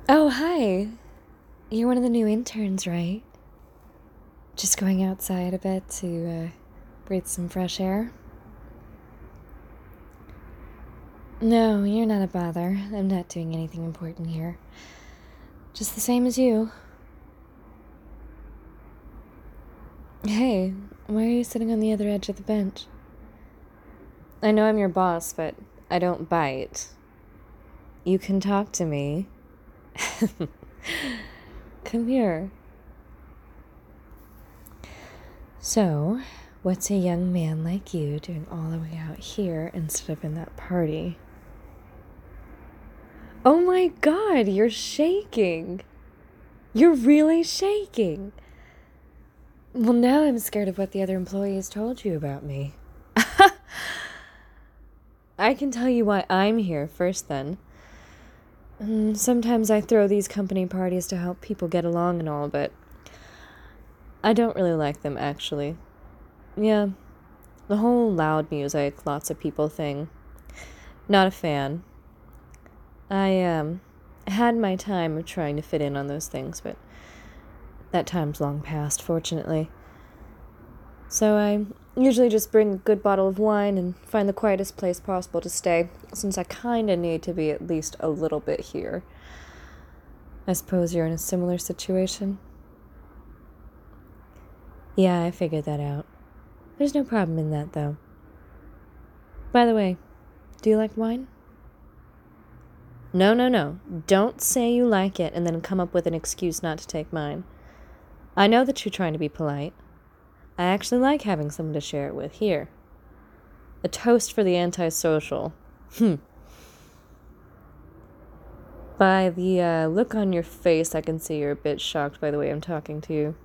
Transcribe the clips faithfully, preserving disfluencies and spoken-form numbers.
Oh, hi. You're one of the new interns, right? Just going outside a bit to uh, breathe some fresh air? No, you're not a bother. I'm not doing anything important here. Just the same as you. Hey, why are you sitting on the other edge of the bench? I know I'm your boss, but I don't bite. You can talk to me. Come here. So, what's a young man like you doing all the way out here instead of in that party? Oh my god, you're shaking. You're really shaking. Well, now I'm scared of what the other employees told you about me. I can tell you why I'm here first, then. Mm, Sometimes I throw these company parties to help people get along and all, but I don't really like them, actually. Yeah, the whole loud music, lots of people thing. Not a fan. I, um, had my time of trying to fit in on those things, but that time's long past, fortunately. So I usually just bring a good bottle of wine and find the quietest place possible to stay, since I kinda need to be at least a little bit here. I suppose you're in a similar situation? Yeah, I figured that out. There's no problem in that, though. By the way, do you like wine? No, no, no. Don't say you like it and then come up with an excuse not to take mine. I know that you're trying to be polite. I actually like having someone to share it with. Here. A toast for the antisocial. Hmm. By the uh, look on your face, I can see you're a bit shocked by the way I'm talking to you.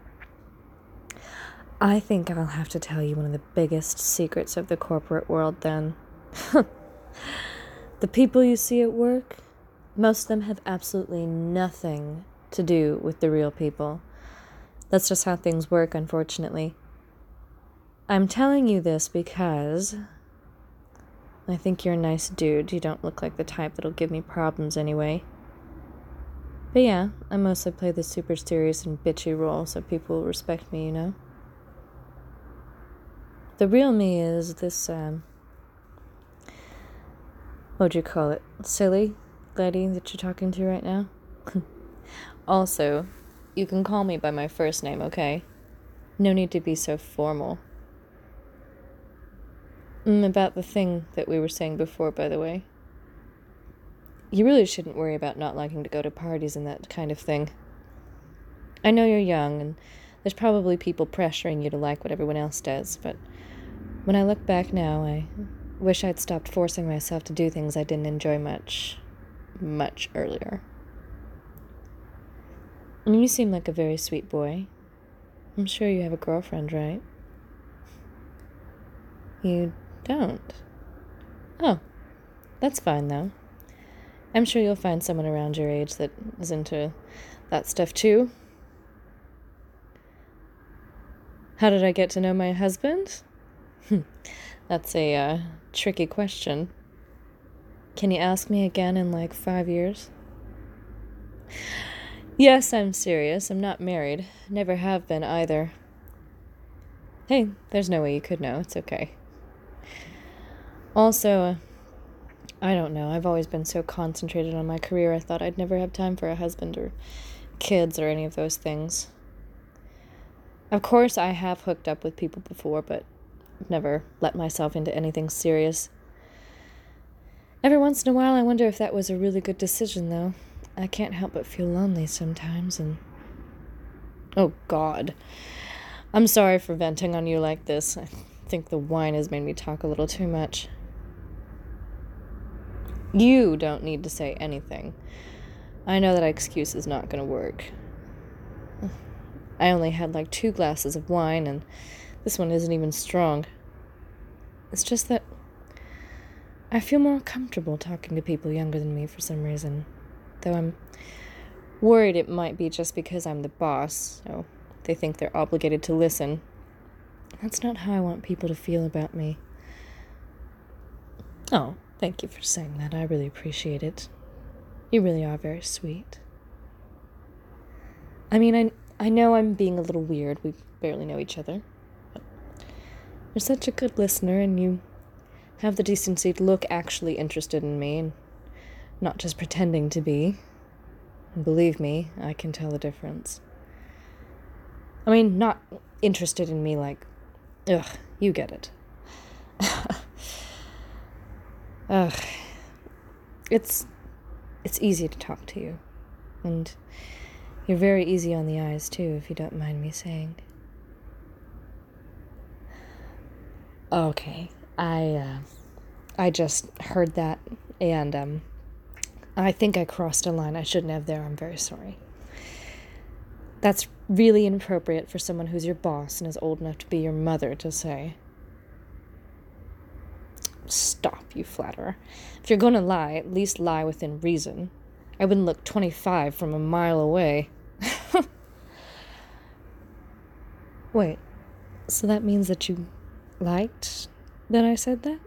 I think I'll have to tell you one of the biggest secrets of the corporate world, then. The people you see at work, most of them have absolutely nothing to do with the real people. That's just how things work, unfortunately. I'm telling you this because I think you're a nice dude. You don't look like the type that'll give me problems anyway. But yeah, I mostly play the super serious and bitchy role so people will respect me, you know? The real me is this, um, what'd you call it? Silly lady that you're talking to right now? Also, you can call me by my first name, okay? No need to be so formal. Mm, about the thing that we were saying before, by the way. You really shouldn't worry about not liking to go to parties and that kind of thing. I know you're young, and there's probably people pressuring you to like what everyone else does, but when I look back now, I wish I'd stopped forcing myself to do things I didn't enjoy much, much earlier. And you seem like a very sweet boy. I'm sure you have a girlfriend, right? You don't? Oh, that's fine, though. I'm sure you'll find someone around your age that is into that stuff, too. How did I get to know my husband? That's a uh, tricky question. Can you ask me again in like five years? Yes, I'm serious. I'm not married. Never have been either. Hey, there's no way you could know. It's okay. Also, uh, I don't know. I've always been so concentrated on my career, I thought I'd never have time for a husband or kids or any of those things. Of course, I have hooked up with people before, but I've never let myself into anything serious. Every once in a while, I wonder if that was a really good decision, though. I can't help but feel lonely sometimes, and... Oh, God. I'm sorry for venting on you like this. I think the wine has made me talk a little too much. You don't need to say anything. I know that excuse is not gonna work. I only had like two glasses of wine, and this one isn't even strong. It's just that I feel more comfortable talking to people younger than me for some reason. Though I'm worried it might be just because I'm the boss, so they think they're obligated to listen. That's not how I want people to feel about me. Oh, thank you for saying that. I really appreciate it. You really are very sweet. I mean, I, I know I'm being a little weird. We barely know each other. But you're such a good listener, and you have the decency to look actually interested in me, and not just pretending to be. And believe me, I can tell the difference. I mean, not interested in me like, ugh, you get it. Ugh. It's, it's easy to talk to you. And you're very easy on the eyes, too, if you don't mind me saying. Okay, I, uh, I just heard that, and, um, I think I crossed a line I shouldn't have there. I'm very sorry. That's really inappropriate for someone who's your boss and is old enough to be your mother to say. Stop, you flatterer. If you're going to lie, at least lie within reason. I wouldn't look twenty-five from a mile away. Wait, so that means that you liked that I said that?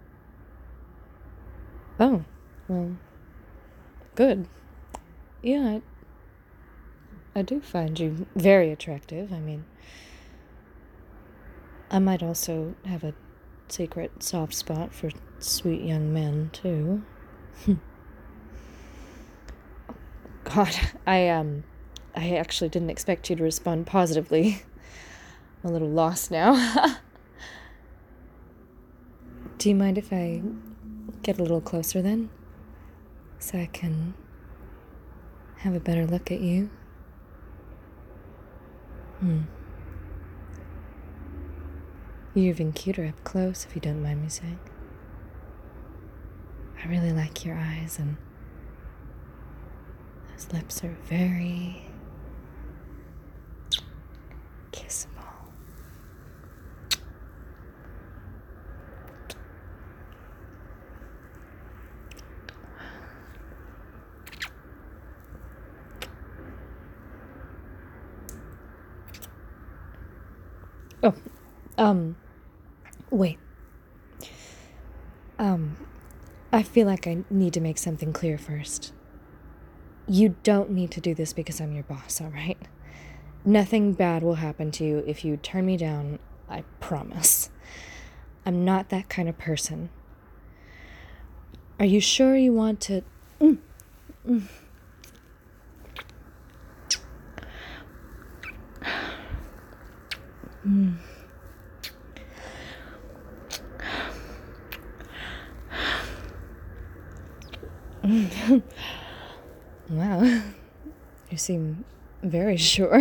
Oh, well, good. Yeah, I, I do find you very attractive. I mean, I might also have a secret soft spot for sweet young men, too. God, I, um, I actually didn't expect you to respond positively. I'm a little lost now. Do you mind if I get a little closer then? So I can have a better look at you? Hmm. You're even cuter up close, if you don't mind me saying. I really like your eyes, and those lips are very kissable. Oh, um, wait. Um, I feel like I need to make something clear first. You don't need to do this because I'm your boss, all right? Nothing bad will happen to you if you turn me down, I promise. I'm not that kind of person. Are you sure you want to... Mm. Mm. Mm. Wow, you seem very sure.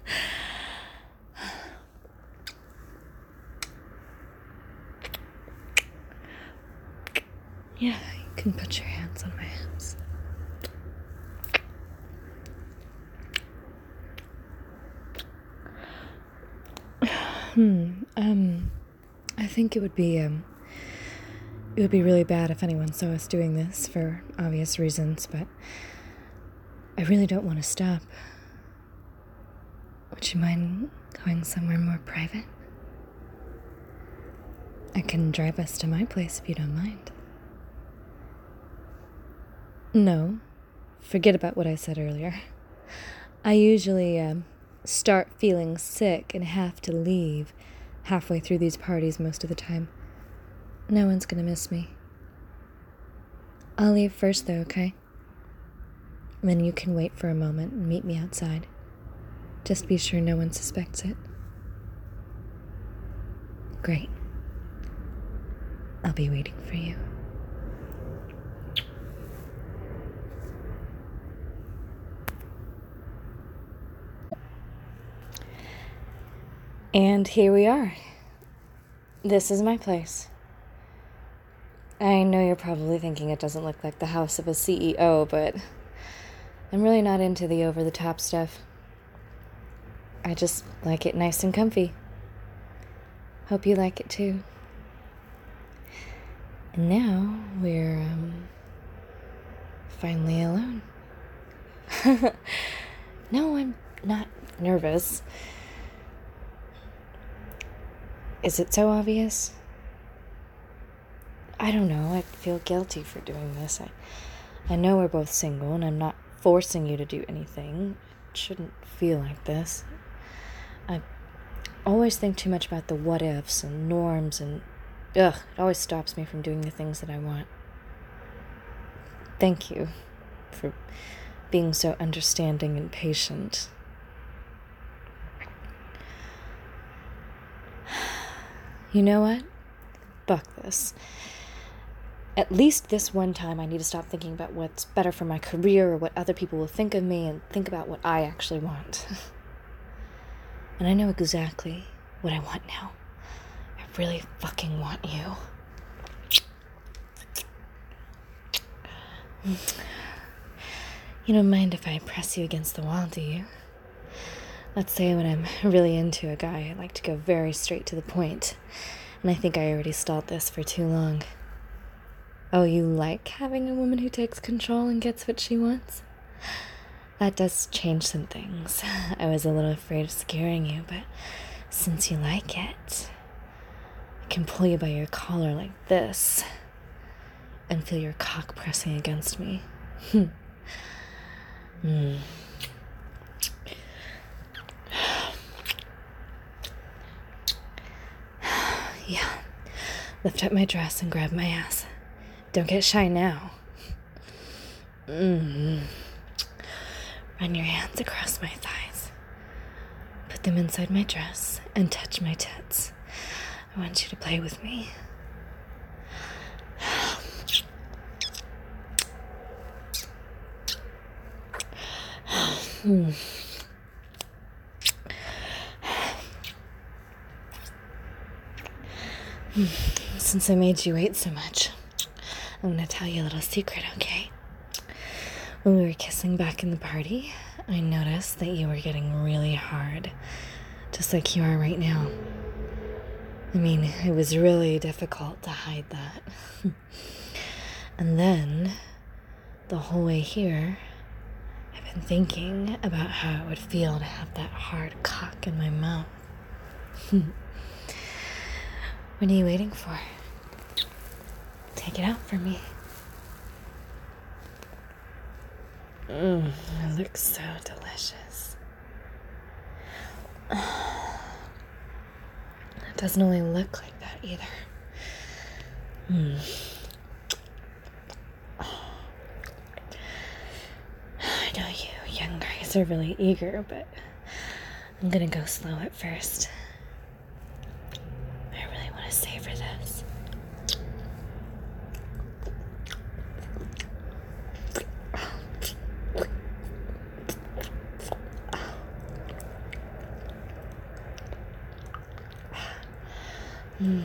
Yeah, you can put your hands on my hips. Hmm, um, I think it would be, um, it would be really bad if anyone saw us doing this for obvious reasons, but I really don't want to stop. Would you mind going somewhere more private? I can drive us to my place if you don't mind. No, forget about what I said earlier. I usually, um, start feeling sick and have to leave halfway through these parties most of the time. No one's gonna miss me. I'll leave first though, okay? Then you can wait for a moment and meet me outside. Just be sure no one suspects it. Great. I'll be waiting for you. And here we are. This is my place. I know you're probably thinking it doesn't look like the house of a C E O, but I'm really not into the over-the-top stuff. I just like it nice and comfy. Hope you like it too. And now we're, um, finally alone. No, I'm not nervous. Is it so obvious? I don't know. I feel guilty for doing this. I, I know we're both single, and I'm not forcing you to do anything. It shouldn't feel like this. I always think too much about the what-ifs and norms, and ugh, it always stops me from doing the things that I want. Thank you for being so understanding and patient. You know what? Fuck this. At least this one time I need to stop thinking about what's better for my career or what other people will think of me and think about what I actually want. And I know exactly what I want now. I really fucking want you. You don't mind if I press you against the wall, do you? Let's say when I'm really into a guy, I like to go very straight to the point. And I think I already stalled this for too long. Oh, you like having a woman who takes control and gets what she wants? That does change some things. I was a little afraid of scaring you, but since you like it, I can pull you by your collar like this and feel your cock pressing against me. Hmm. Yeah. Lift up my dress and grab my ass. Don't get shy now. Mm. Run your hands across my thighs. Put them inside my dress and touch my tits. I want you to play with me. Hmm. Since I made you wait so much, I'm gonna tell you a little secret, okay? When we were kissing back in the party, I noticed that you were getting really hard, just like you are right now. I mean, it was really difficult to hide that. And then, the whole way here, I've been thinking about how it would feel to have that hard cock in my mouth. What are you waiting for? Take it out for me. Mmm, it looks so delicious. It doesn't only look like that either. Hmm. I know you young guys are really eager, but I'm gonna go slow at first. I really want to savor this. Mm.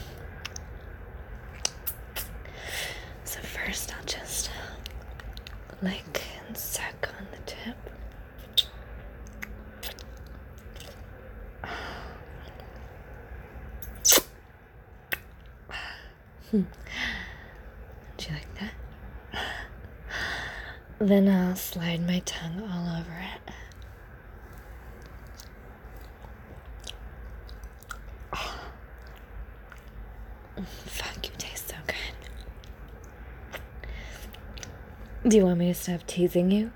So first I'll just lick and suck on the tip. Hmm. Do you like that? Then I'll slide my tongue all over it. Fuck, you taste so good. Do you want me to stop teasing you?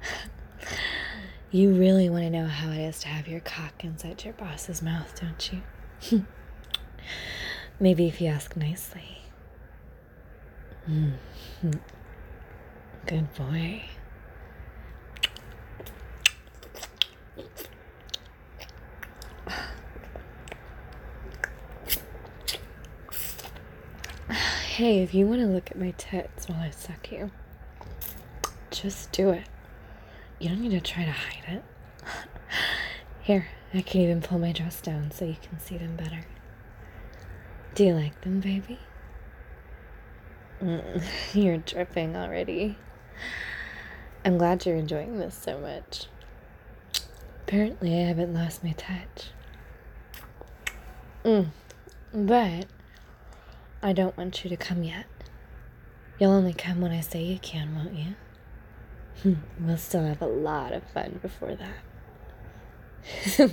You really want to know how it is to have your cock inside your boss's mouth, don't you? Maybe if you ask nicely. Mm-hmm. Good boy. Hey, if you want to look at my tits while I suck you, just do it. You don't need to try to hide it. Here, I can even pull my dress down so you can see them better. Do you like them, baby? Mm, you're dripping already. I'm glad you're enjoying this so much. Apparently, I haven't lost my touch. Mm, but I don't want you to come yet. You'll only come when I say you can, won't you? We'll still have a lot of fun before that.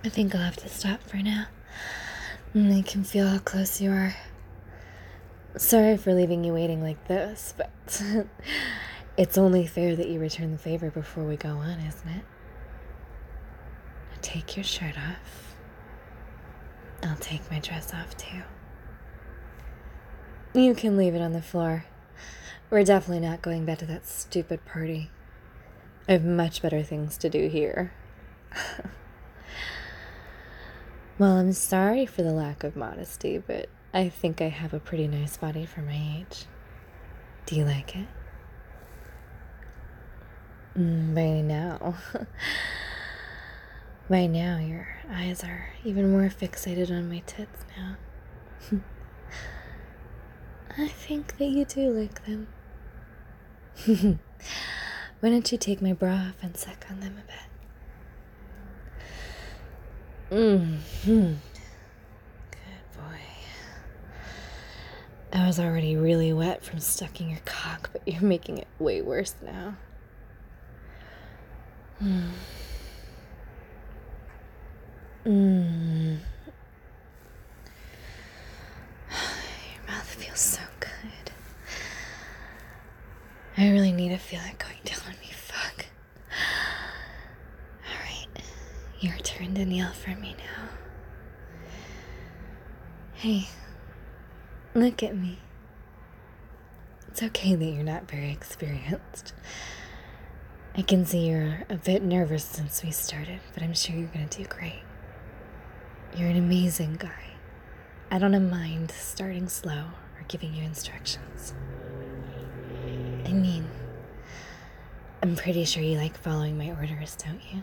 I think I'll have to stop for now. I can feel how close you are. Sorry for leaving you waiting like this, but it's only fair that you return the favor before we go on, isn't it? Now take your shirt off. I'll take my dress off too. You can leave it on the floor. We're definitely not going back to that stupid party. I have much better things to do here. Well, I'm sorry for the lack of modesty, but I think I have a pretty nice body for my age. Do you like it? Mm, by now. By now, your eyes are even more fixated on my tits now. I think that you do like them. Why don't you take my bra off and suck on them a bit? Mm-hmm. Good boy. I was already really wet from sucking your cock, but you're making it way worse now. Mm. Mm. Your mouth feels so good. I really need to feel it going down on me. Fuck. Alright. Your turn to kneel for me now. Hey. Look at me. It's okay that you're not very experienced. I can see you're a bit nervous since we started, but I'm sure you're gonna do great. You're an amazing guy. I don't mind starting slow or giving you instructions. I mean, I'm pretty sure you like following my orders, don't you?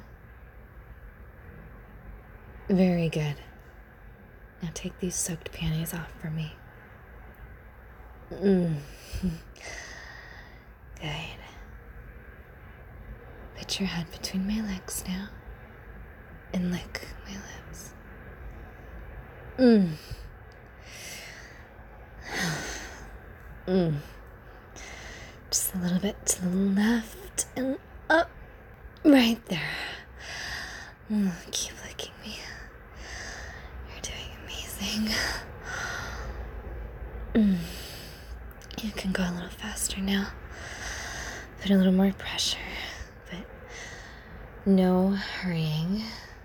Very good. Now take these soaked panties off for me. Mm. Good. Put your head between my legs now and lick my lips. Mm. Mm. Just a little bit to the left and up. Right there. Mm, keep licking me. You're doing amazing. Mm. You can go a little faster now. Put a little more pressure, but no hurrying.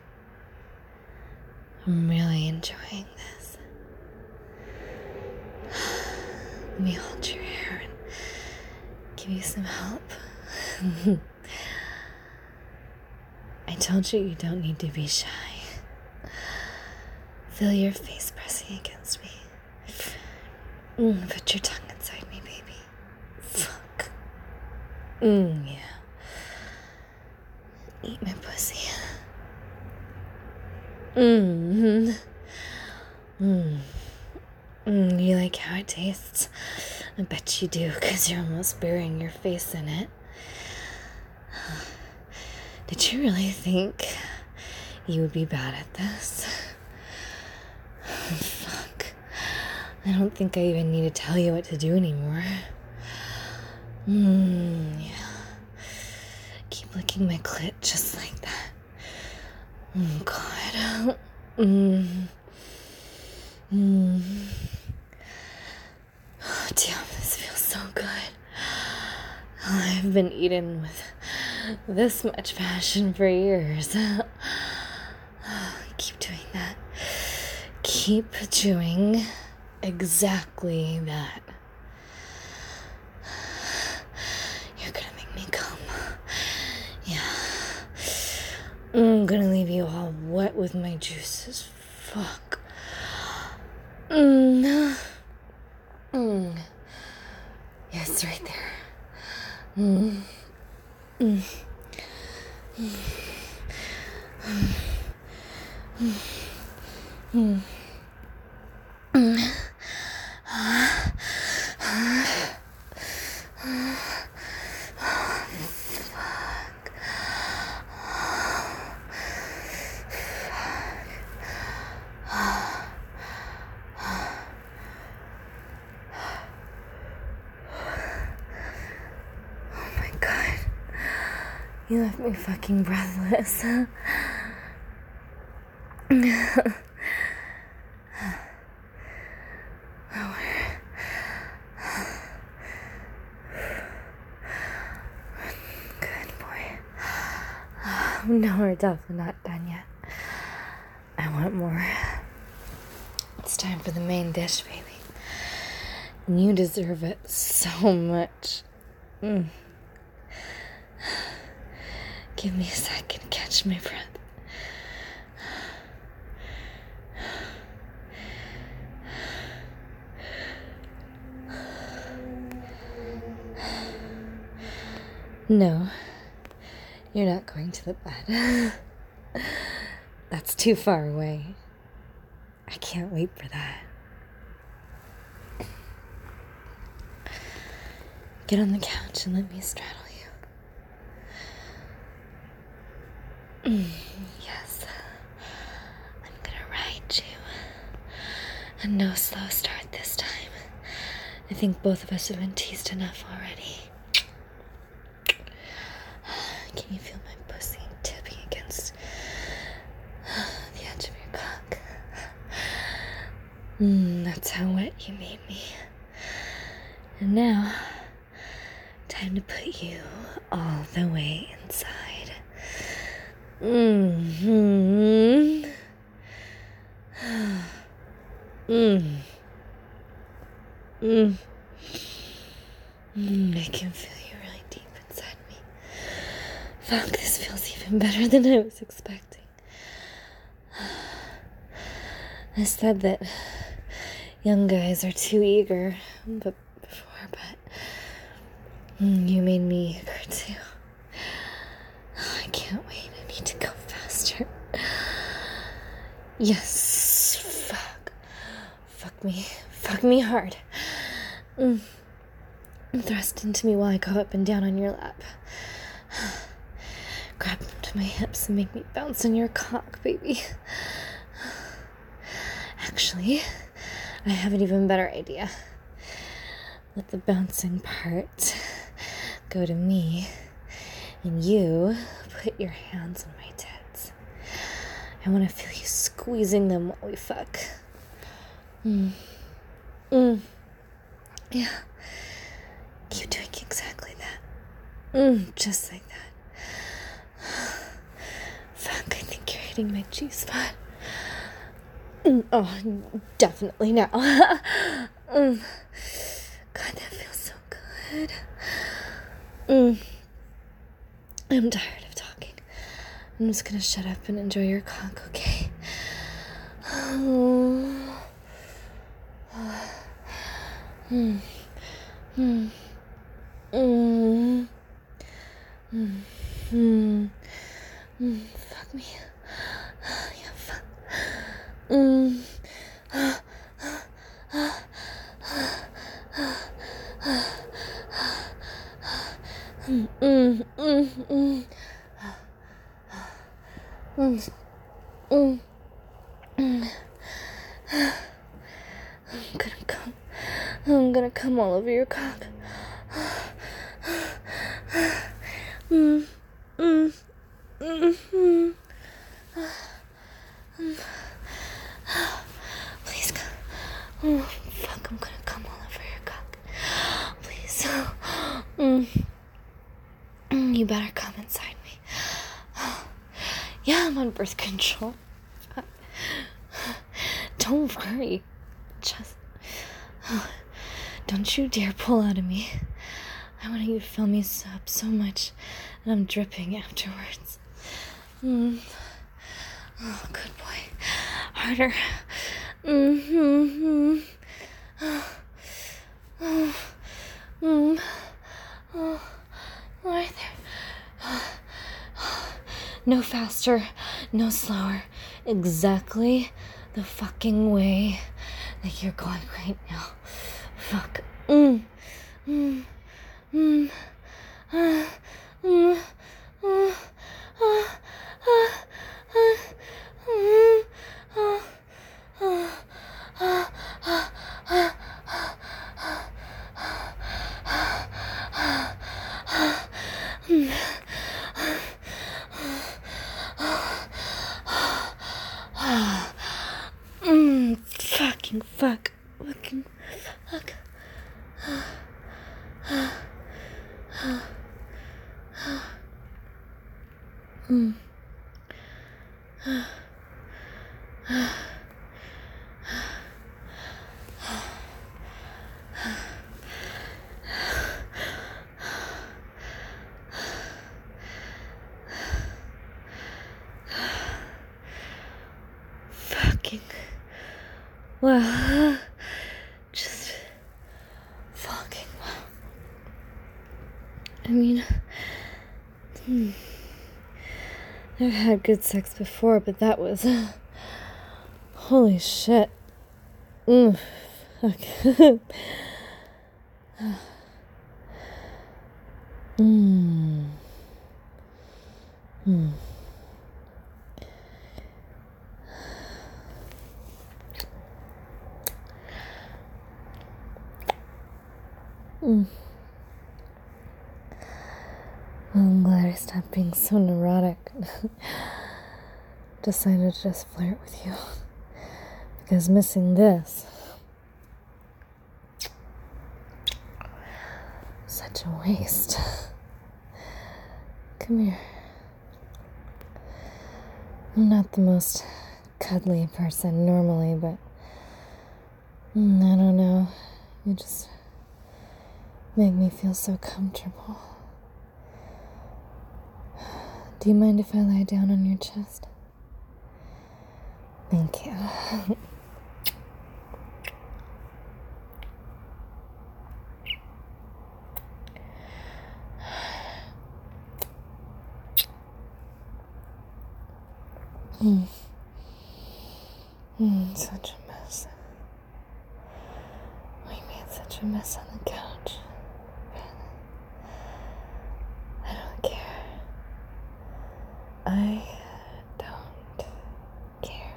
I'm really enjoying this. Let me hold your hair and give you some help. I told you you don't need to be shy. Feel your face pressing against me. Mm, put your tongue inside me, baby. Fuck. Mm, yeah. Eat my pussy. Mm-hmm. Mm. Mm, you like how it tastes? I bet you do, because you're almost burying your face in it. Did you really think you would be bad at this? Fuck. I don't think I even need to tell you what to do anymore. Mmm, yeah. Keep licking my clit just like that. Oh, God. Mmm. Mmm. Oh, damn, this feels so good. I've been eating with this much passion for years. Keep doing that. Keep doing exactly that. You're gonna make me come. Yeah. I'm gonna leave you all wet with my juices. Fuck. Mm. Mm. Yes, right there. Mm. Mm. Mm. Mm. Mm. Mm. You left me fucking breathless. Good boy. No, we're definitely not done yet. I want more. It's time for the main dish, baby. And you deserve it so much. Mm. Give me a second to catch my breath. No, you're not going to the bed. That's too far away. I can't wait for that. Get on the couch and let me straddle you. Mm, yes. I'm gonna ride you. And no slow start this time. I think both of us have been teased enough already. Can you feel my pussy tipping against the edge of your cock? Mm, that's how wet you made me. And now, time to put you all the way inside. Mm-hmm. Mm. Mm. Mm. I can feel you really deep inside me. Fuck, this feels even better than I was expecting. I said that young guys are too eager, but before, but mm, you made me eager too. Oh, I can't wait. I need to go faster. Yes, fuck. Fuck me. Fuck me hard. Mm. Thrust into me while I go up and down on your lap. Grab onto my hips and make me bounce on your cock, baby. Actually, I have an even better idea. Let the bouncing part go to me, and you put your hands on my tits. I want to feel you squeezing them while we fuck. Mm. Mm. Yeah. Keep doing exactly that. Mm, just like that. Fuck, I think you're hitting my G-spot. Mm, oh, definitely now. mm. God, that feels so good. Mm. I'm tired of talking. I'm just gonna shut up and enjoy your cock, okay? Oh. Mm. Mm. Mm. Mm. Mm. Mm. Fuck me. Yeah, fuck. Mm. Mm. Mm. Mm. Mm. Mm. Mm. Mm. I'm gonna come. I'm gonna come all over your cock. Mm. Mm. Mm. Mm. Please come. Oh, fuck, I'm gonna come all over your cock. Please. Mm. Mm, you better come inside me. Yeah, I'm on birth control. Don't worry. Just... Don't you dare pull out of me. I want you to feel me up so much and I'm dripping afterwards. Mm. Oh, good boy. Harder. Mm-hmm. Oh. Oh. Mm. Oh. Right there. No faster, no slower. Exactly the fucking way that you're going right now. Fuck. Mm. Mm. Mm. Uh. Mm. Uh. Uh. Uh. Uh. Uh. Uh. Uh. Uh. fuck. Fucking fuck. Hmm. Fucking wow. Just fucking wow. I mean, hmm. I've had good sex before, but that was uh, holy shit. Mm, fuck. mm. Mm. Mm. Well, I'm glad I stopped being so neurotic. Decided to just flirt with you. Because missing this, such a waste. Come here. I'm not the most cuddly person normally, but mm, I don't know. You just make me feel so comfortable. Do you mind if I lie down on your chest? Thank you. mm. Mm, such a mess. We made such a mess on the couch. I don't care. I don't care.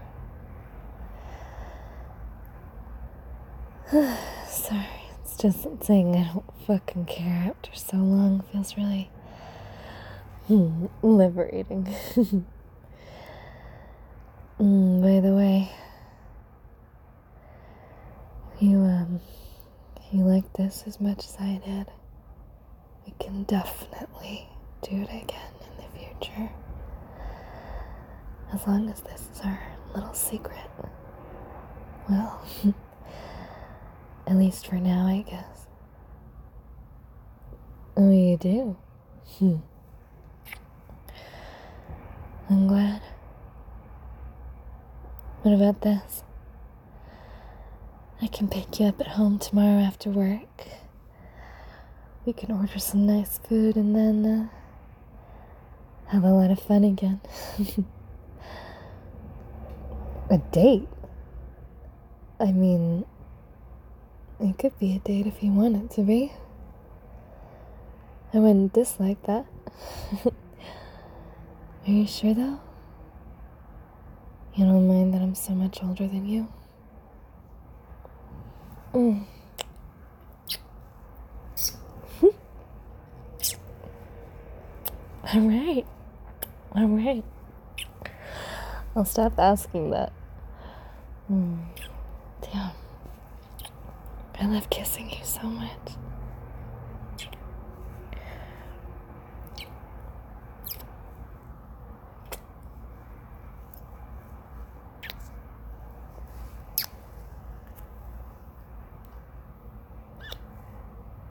Sorry, it's just that saying I don't fucking care after so long feels really hmm, liberating. mm, by the way, you um, you like this as much as I did, we can definitely do it again in the future. As long as this is our little secret. Well, at least for now, I guess. Oh, you do? Hmm. I'm glad. What about this? I can pick you up at home tomorrow after work. We can order some nice food and then uh, have a lot of fun again. A date? I mean, it could be a date if you want it to be. I wouldn't dislike that. Are you sure though? You don't mind that I'm so much older than you? Mm. All right. All right. I'll stop asking that. Mm. Damn. I love kissing you so much.